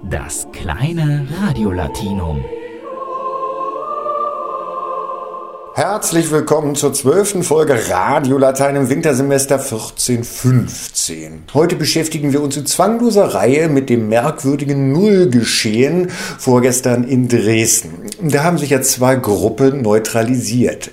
Das kleine Radiolatinum. Herzlich willkommen zur 12. Folge Radiolatein im Wintersemester 14/15. Heute beschäftigen wir uns in zwangloser Reihe mit dem merkwürdigen Nullgeschehen vorgestern in Dresden. Da haben sich ja zwei Gruppen neutralisiert.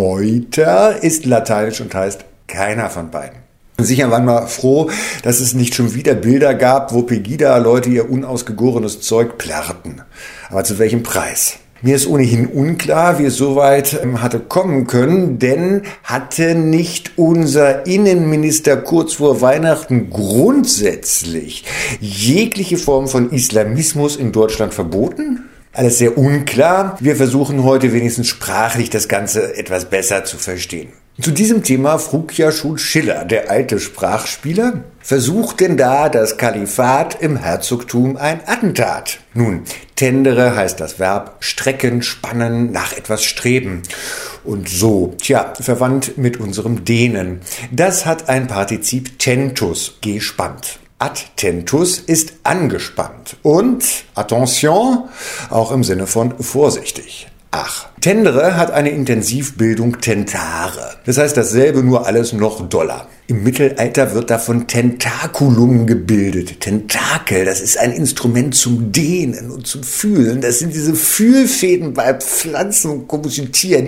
Neuter ist lateinisch und heißt keiner von beiden. Sicher waren wir froh, dass es nicht schon wieder Bilder gab, wo Pegida-Leute ihr unausgegorenes Zeug plärrten. Aber zu welchem Preis? Mir ist ohnehin unklar, wie es so weit hatte kommen können, denn hatte nicht unser Innenminister kurz vor Weihnachten grundsätzlich jegliche Form von Islamismus in Deutschland verboten? Alles sehr unklar. Wir versuchen heute wenigstens sprachlich das Ganze etwas besser zu verstehen. Zu diesem Thema frug ja schon Schiller, der alte Sprachspieler, versucht denn da das Kalifat im Herzogtum ein Attentat? Nun, tendere heißt das Verb strecken, spannen, nach etwas streben. Und so, verwandt mit unserem dehnen. Das hat ein Partizip tentus, gespannt. Attentus ist angespannt und attention auch im Sinne von vorsichtig. Ach, tendere hat eine Intensivbildung tentare. Das heißt dasselbe, nur alles noch doller. Im Mittelalter wird davon Tentaculum gebildet. Tentakel, das ist ein Instrument zum Dehnen und zum Fühlen. Das sind diese Fühlfäden bei Pflanzen und komischen Tieren,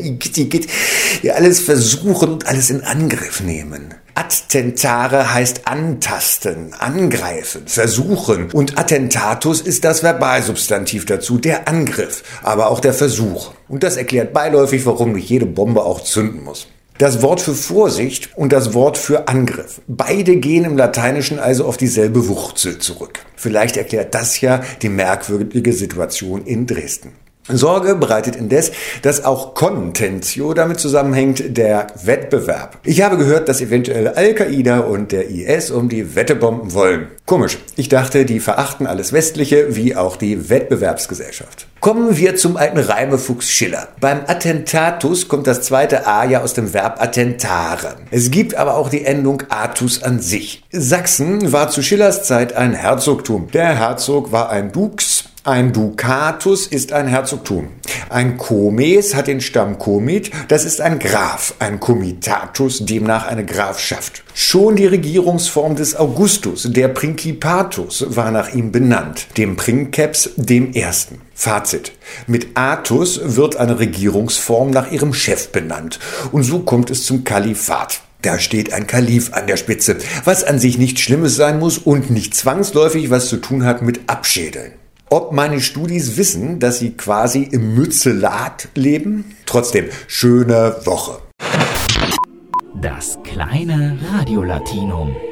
die alles versuchen und alles in Angriff nehmen. Attentare heißt antasten, angreifen, versuchen. Und attentatus ist das Verbalsubstantiv dazu, der Angriff, aber auch der Versuch. Und das erklärt beiläufig, warum nicht jede Bombe auch zünden muss. Das Wort für Vorsicht und das Wort für Angriff. Beide gehen im Lateinischen also auf dieselbe Wurzel zurück. Vielleicht erklärt das ja die merkwürdige Situation in Dresden. Sorge bereitet indes, dass auch Contentio damit zusammenhängt, der Wettbewerb. Ich habe gehört, dass eventuell Al-Qaida und der IS um die Wette bomben wollen. Komisch. Ich dachte, die verachten alles Westliche, wie auch die Wettbewerbsgesellschaft. Kommen wir zum alten Reimefuchs Schiller. Beim Attentatus kommt das zweite A ja aus dem Verb attentare. Es gibt aber auch die Endung atus an sich. Sachsen war zu Schillers Zeit ein Herzogtum. Der Herzog war ein Dux. Ein Ducatus ist ein Herzogtum. Ein Comes hat den Stamm Comit, das ist ein Graf. Ein Comitatus, demnach eine Grafschaft. Schon die Regierungsform des Augustus, der Principatus, war nach ihm benannt, dem Princeps, dem Ersten. Fazit. Mit Atus wird eine Regierungsform nach ihrem Chef benannt. Und so kommt es zum Kalifat. Da steht ein Kalif an der Spitze, was an sich nichts Schlimmes sein muss und nicht zwangsläufig was zu tun hat mit Abschädeln. Ob meine Studis wissen, dass sie quasi im Myzelat leben? Trotzdem, schöne Woche. Das kleine Radiolatinum.